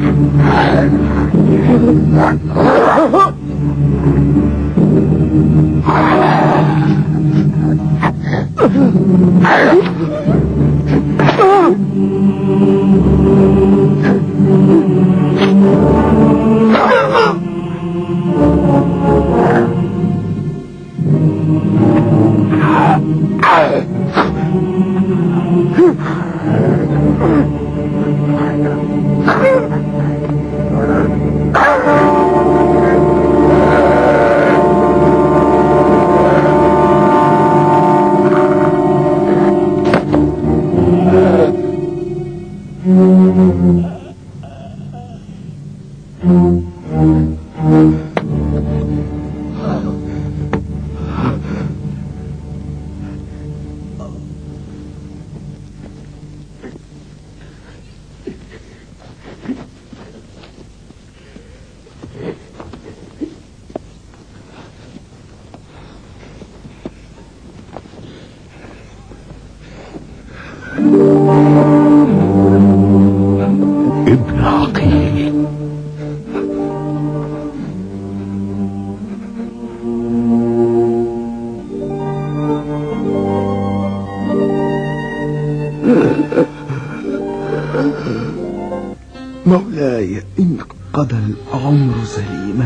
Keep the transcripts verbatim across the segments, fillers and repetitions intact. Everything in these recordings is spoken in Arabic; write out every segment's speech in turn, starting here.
ابن عقيل. مولاي، إن قضى العمر سليما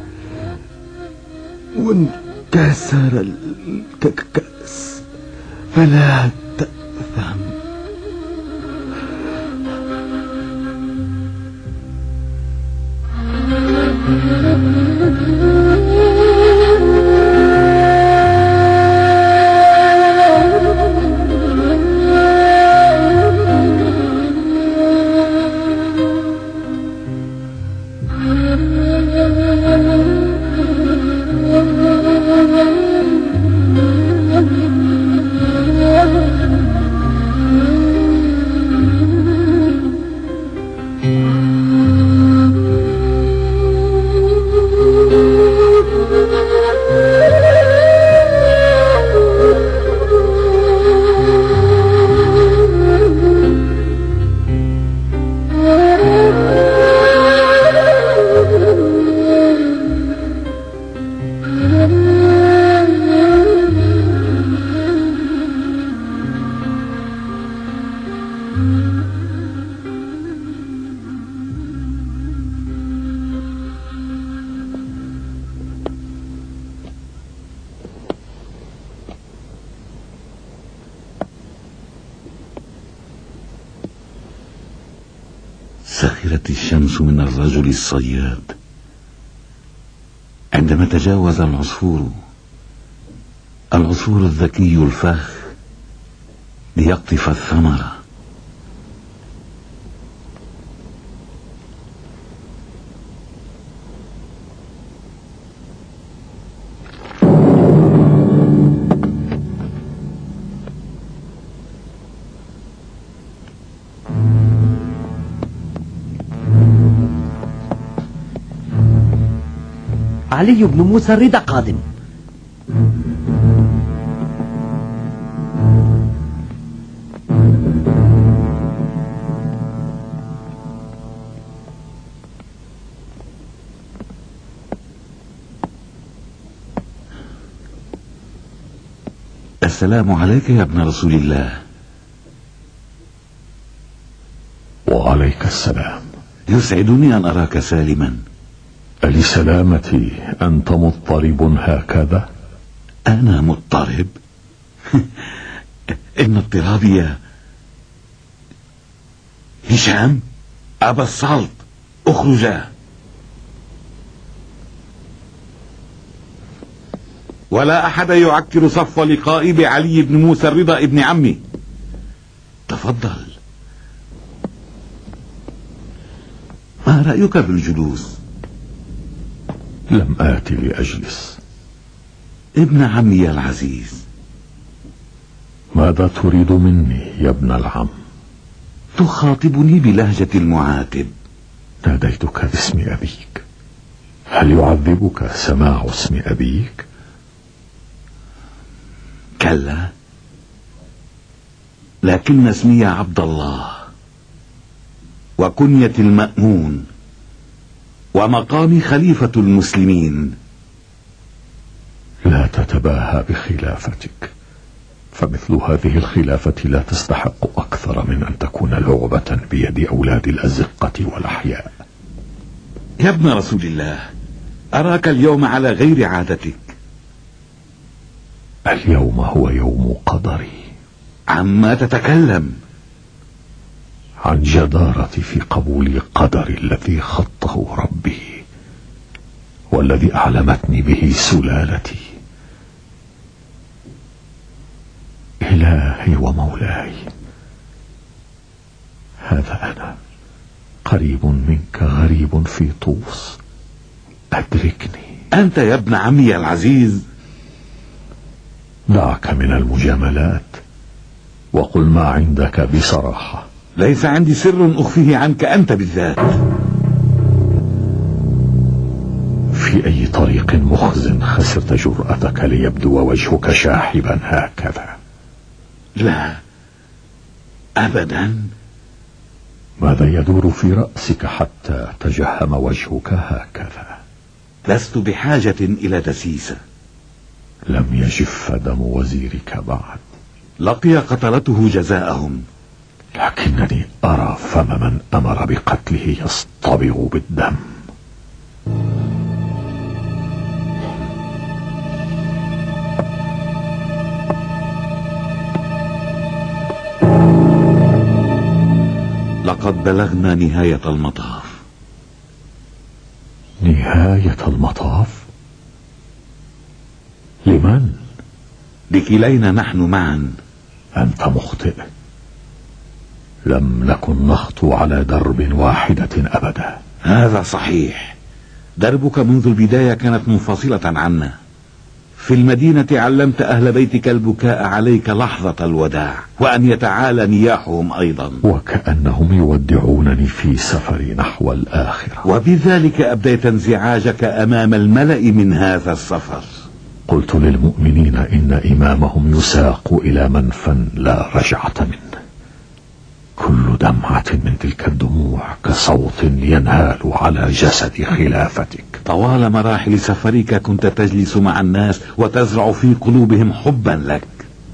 وانكسر الكأس فلا تأثم. سخرت الشمس من الرجل الصياد عندما تجاوز العصفور العصفور الذكي الفخ ليقطف الثمرة. علي بن موسى الرضا قادم. السلام عليك يا ابن رسول الله. وعليك السلام. يسعدني أن أراك سالما. لسلامتي أنت مضطرب هكذا؟ أنا مضطرب؟ إن اضطرابي يا هشام أبا السلط اخرجا، ولا أحد يعكر صف لقائي بعلي بن موسى الرضا ابن عمي. تفضل. ما رأيك بالجلوس؟ لم آتي لأجلس. ابن عمي العزيز، ماذا تريد مني يا ابن العم؟ تخاطبني بلهجة المعاتب. ناديتك باسم أبيك، هل يعذبك سماع اسم أبيك؟ كلا، لكن اسمي عبد الله، وكنية المأمون ومقام خليفة المسلمين. لا تتباهى بخلافتك، فمثل هذه الخلافة لا تستحق أكثر من أن تكون لعبة بيد أولاد الأزقة والأحياء. يا ابن رسول الله، أراك اليوم على غير عادتك. اليوم هو يوم قدري. عما تتكلم؟ عن جدارتي في قبول قدري الذي خطه ربي، والذي أعلمتني به سلالتي. إلهي ومولاي، هذا أنا قريب منك غريب في طوس، أدركني. أنت يا ابن عمي العزيز. دعك من المجاملات وقل ما عندك بصراحة. ليس عندي سر أخفيه عنك أنت بالذات. في أي طريق مخزن خسرت جرأتك ليبدو وجهك شاحبا هكذا؟ لا أبدا. ماذا يدور في رأسك حتى تجهم وجهك هكذا؟ لست بحاجة إلى دسيسة. لم يجف دم وزيرك بعد. لقي قتلته جزاءهم. لكنني أرى فم من أمر بقتله يصطبغ بالدم. لقد بلغنا نهاية المطاف. نهاية المطاف؟ لمن؟ لكلينا نحن معا. أنت مخطئ. لم نكن نخطو على درب واحدة أبدا. هذا صحيح. دربك منذ البداية كانت منفصلة عنا. في المدينة علمت أهل بيتك البكاء عليك لحظة الوداع، وأن يتعالى نياحهم أيضا، وكأنهم يودعونني في سفري نحو الآخرة. وبذلك أبديت انزعاجك أمام الملأ من هذا السفر. قلت للمؤمنين إن إمامهم يساق إلى منفى لا رجعة منه. كل دمعة من تلك الدموع كصوت ينهال على جسد خلافتك. طوال مراحل سفرك كنت تجلس مع الناس وتزرع في قلوبهم حبا لك.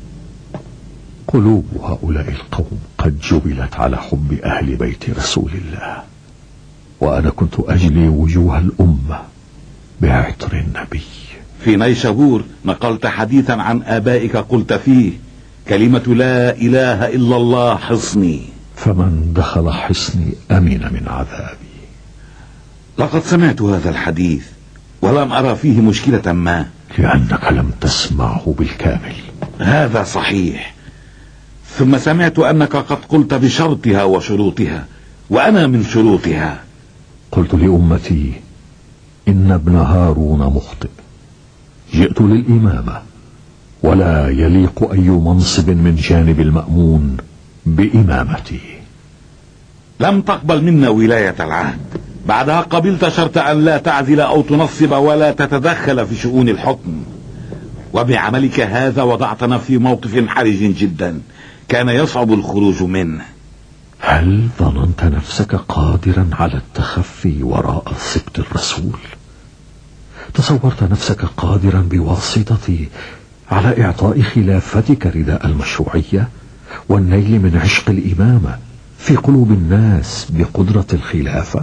قلوب هؤلاء القوم قد جبلت على حب أهل بيت رسول الله، وأنا كنت أجلي وجوه الأمة بعطر النبي. في نيشابور نقلت حديثا عن آبائك قلت فيه: كلمة لا إله إلا الله حصني، فمن دخل حصني أمن من عذابي. لقد سمعت هذا الحديث ولم أرى فيه مشكلة ما. لأنك لم تسمعه بالكامل. هذا صحيح. ثم سمعت أنك قد قلت بشرطها وشروطها، وأنا من شروطها. قلت لأمتي إن ابن هارون مخطئ. جئت للإمامة، ولا يليق أي منصب من جانب المأمون بإمامتي. لم تقبل منا ولاية العهد، بعدها قبلت شرط أن لا تعزل أو تنصب ولا تتدخل في شؤون الحكم. وبعملك هذا وضعتنا في موقف حرج جدا كان يصعب الخروج منه. هل ظننت نفسك قادرا على التخفي وراء سبط الرسول؟ تصورت نفسك قادرا بواسطتي على إعطاء خلافتك رداء المشروعية والنيل من عشق الإمامة في قلوب الناس بقدرة الخلافة؟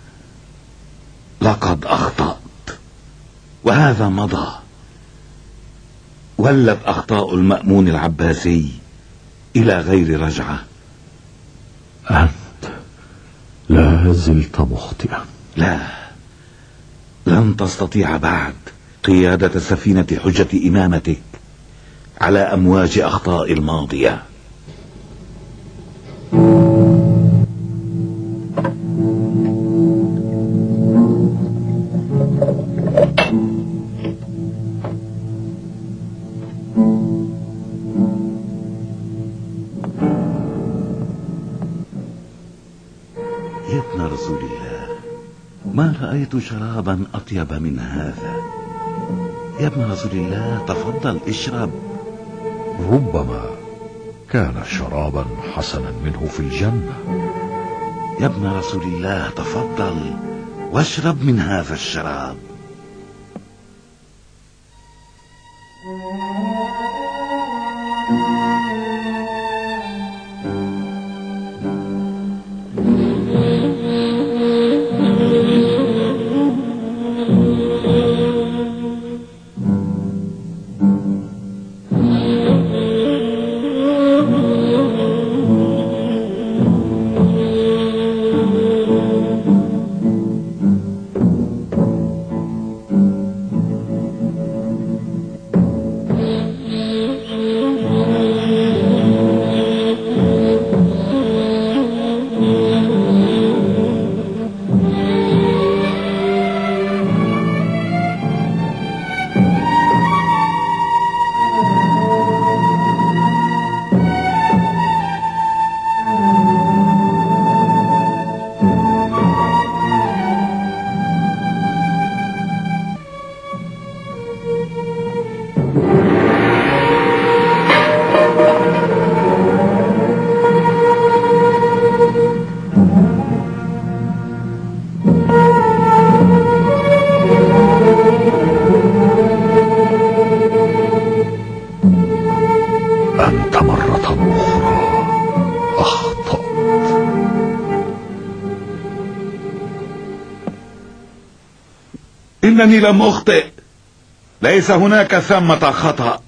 لقد أخطأت، وهذا مضى. ولت أخطاء المأمون العباسي إلى غير رجعة. أنت لا زلت مخطئا. لا، لن تستطيع بعد قيادة سفينة حجة إمامتك على أمواج أخطاء الماضية. يا ابن رسول الله، ما رأيت شرابا أطيب من هذا. يا ابن رسول الله، تفضل اشرب. ربما كان شرابا حسنا منه في الجنة. يا ابن رسول الله، تفضل واشرب من هذا الشراب. أنت مرة أخرى أخطأت. إنني لم أخطئ، ليس هناك ثمة خطأ.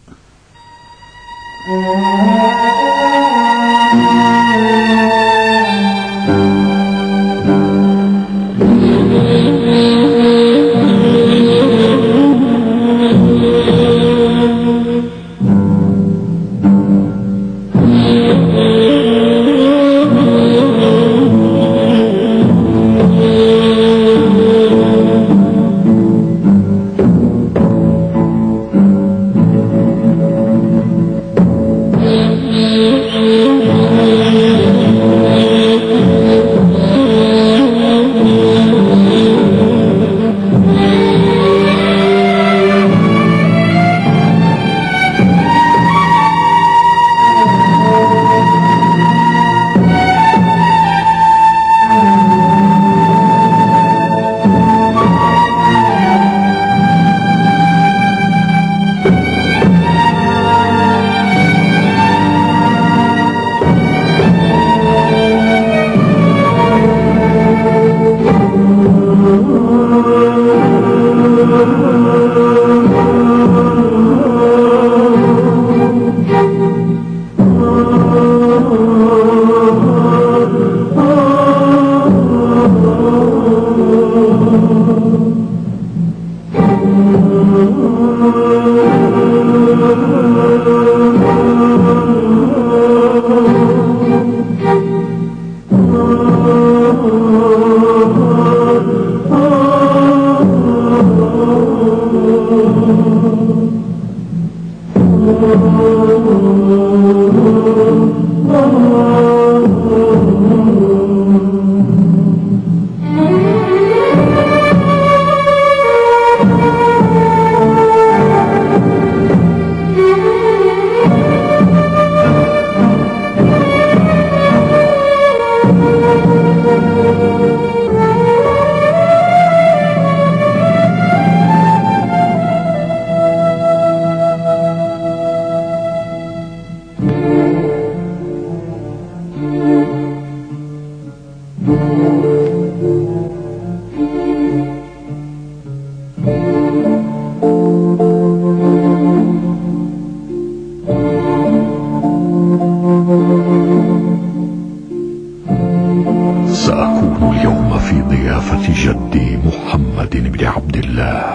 سأكون اليوم في ضيافة جدي محمد بن عبد الله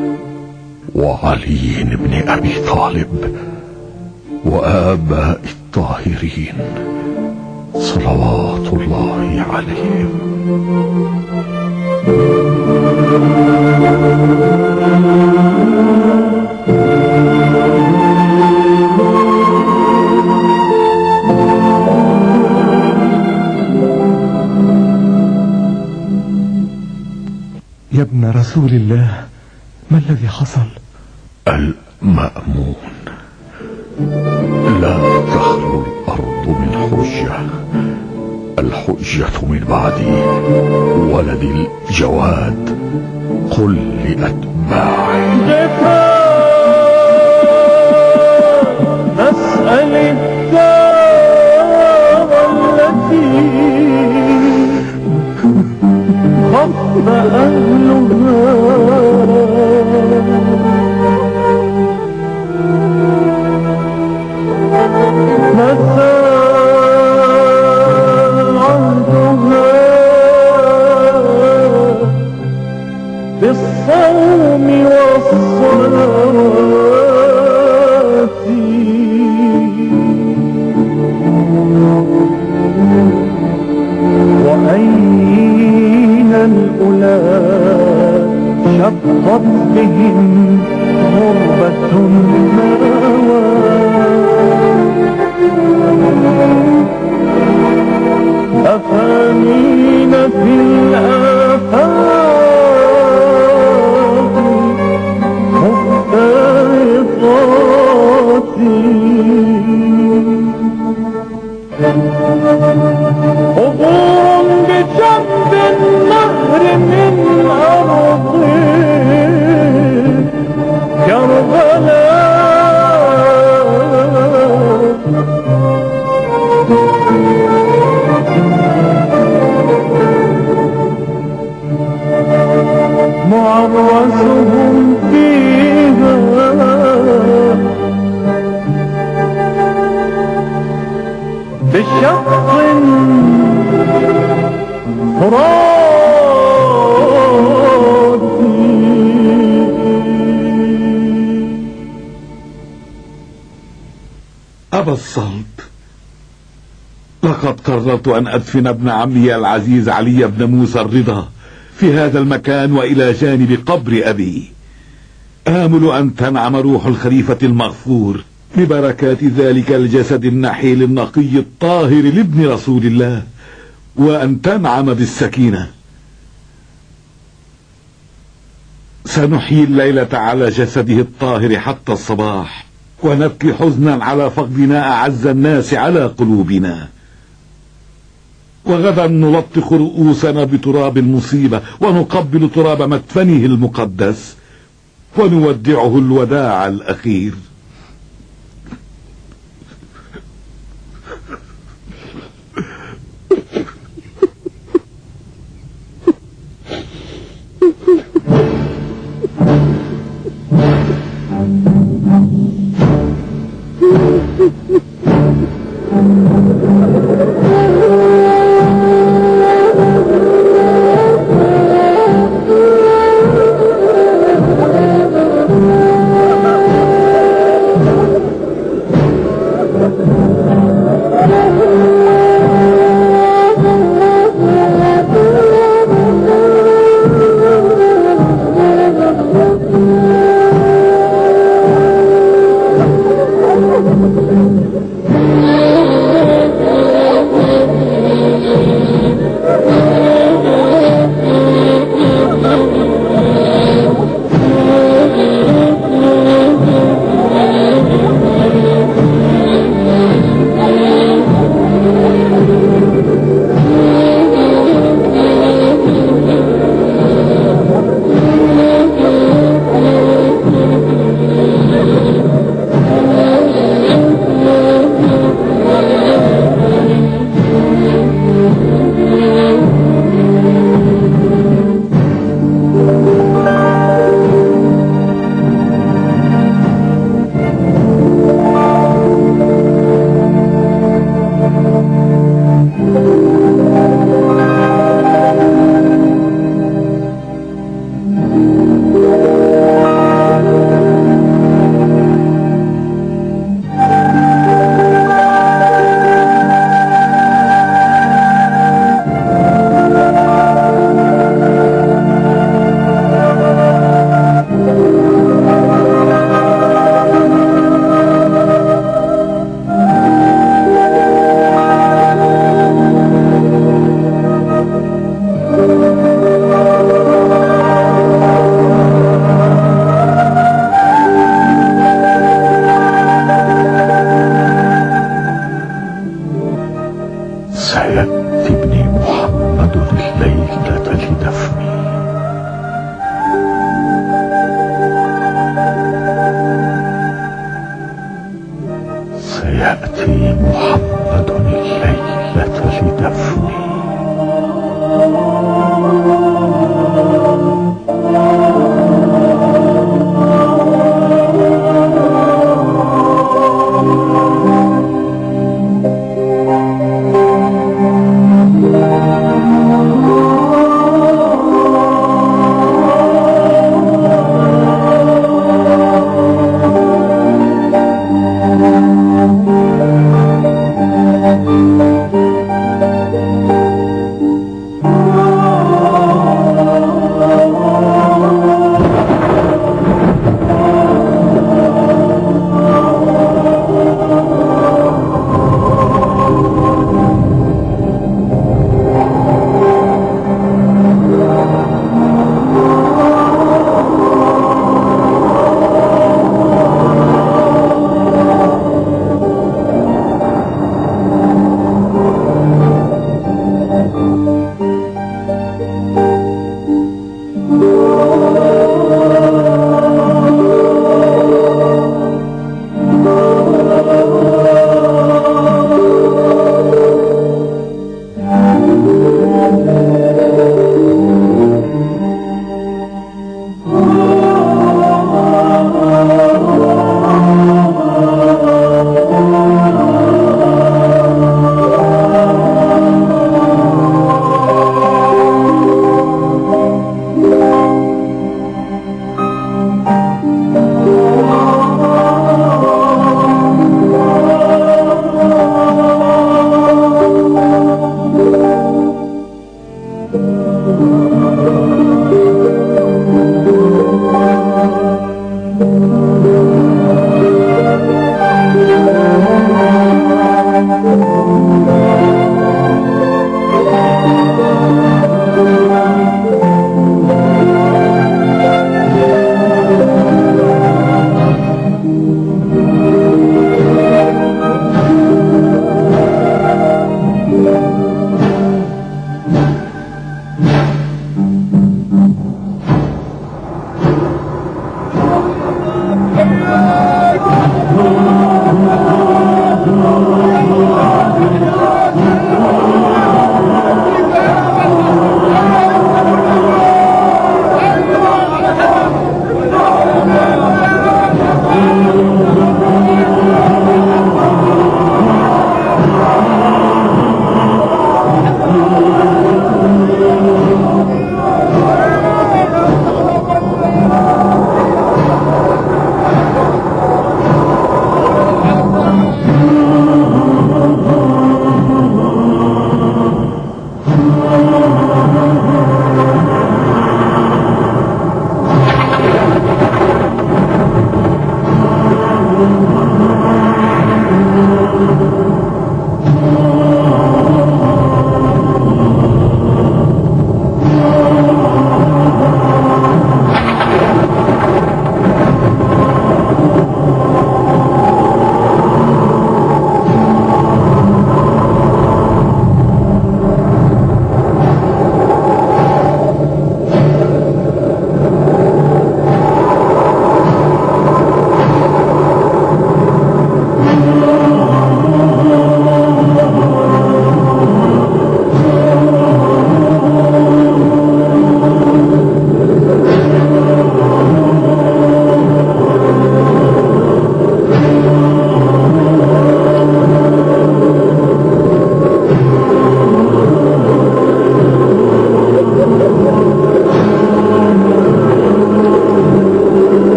وعلي بن أبي طالب وآباء الطاهرين صلوات الله عليهم. يا ابن رسول الله، ما الذي حصل؟ المأمون، لا تخلو الأرض من حجة الحجة من بعدي ولد الجواد. قل لأتباعي أسأل الدار التي خف أهلها متى عهدها بالصوم والصلاة وأين الأولاد شقت بهم غربة أفانين في الآفاق مختلطات حضور بجنب النهر من أرض كربلاء معرسهم فيها بشق فراتي. أبا الصلب، لقد قررت أن أدفن ابن عمي العزيز علي بن موسى الرضا في هذا المكان وإلى جانب قبر أبي. آمل أن تنعم روح الخليفة المغفور ببركات ذلك الجسد النحيل النقي الطاهر لابن رسول الله، وأن تنعم بالسكينة. سنحيي الليلة على جسده الطاهر حتى الصباح، ونبكي حزنا على فقدنا أعز الناس على قلوبنا. وغدا نلطخ رؤوسنا بتراب المصيبة، ونقبل تراب مدفنه المقدس، ونودعه الوداع الأخير.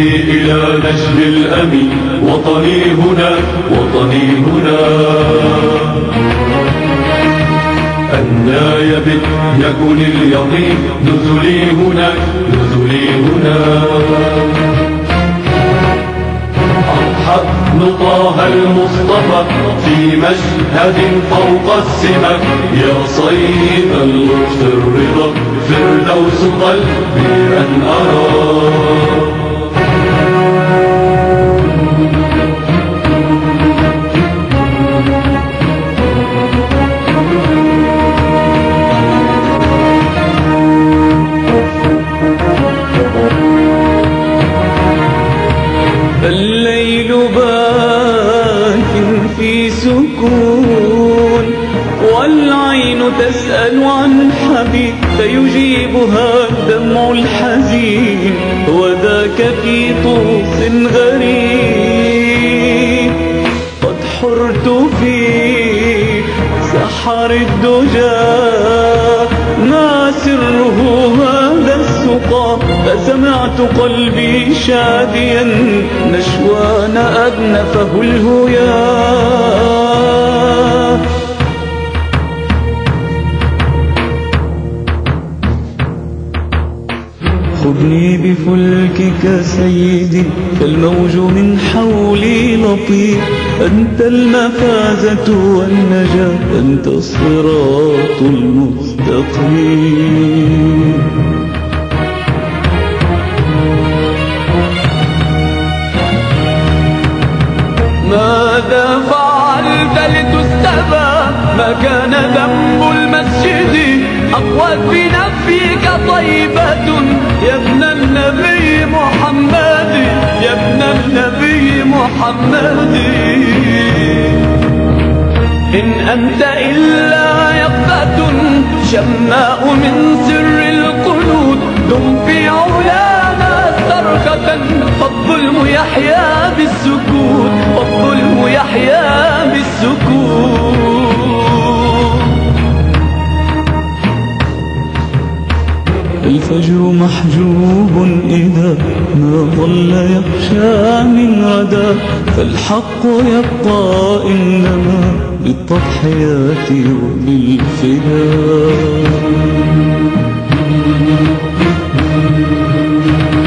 إلى نجد الأمين وطني هنا وطني هنا أنا يبت يكن اليقين نزلي هنا نزلي هنا حقن طه المصطفى في مشهد فوق السمك يا صيد اللطف الرضا فردوس قلبي أن أرى الليل باك في سكون والعين تسأل عن حبيب فيجيبها الدمع الحزين وذاك في طوس غريب قد حرت في سحر الدجى ما سره هذا السقى فسمعت قلبي شاديا نشوان أدنفه الهيا خذني بفلكك سيدي فالموج من حولي لطيف أنت المفازة والنجاة أنت الصراط المستقيم ماذا فعلت لتستبى ما كان ذنب المسجد أقوت بنفيك طيبة يا ابن النبي محمد يا ابن النبي محمد إن أنت إلا يقظة شماء من سر القلوب دم في علانا صرخة فالظلم يحيا بالسكوت فالظلم يحيا بالسكوت الفجر محجوب إذا ما ظل يخشى من غدا فالحق يبقى إنما بالتضحيات وبالفداء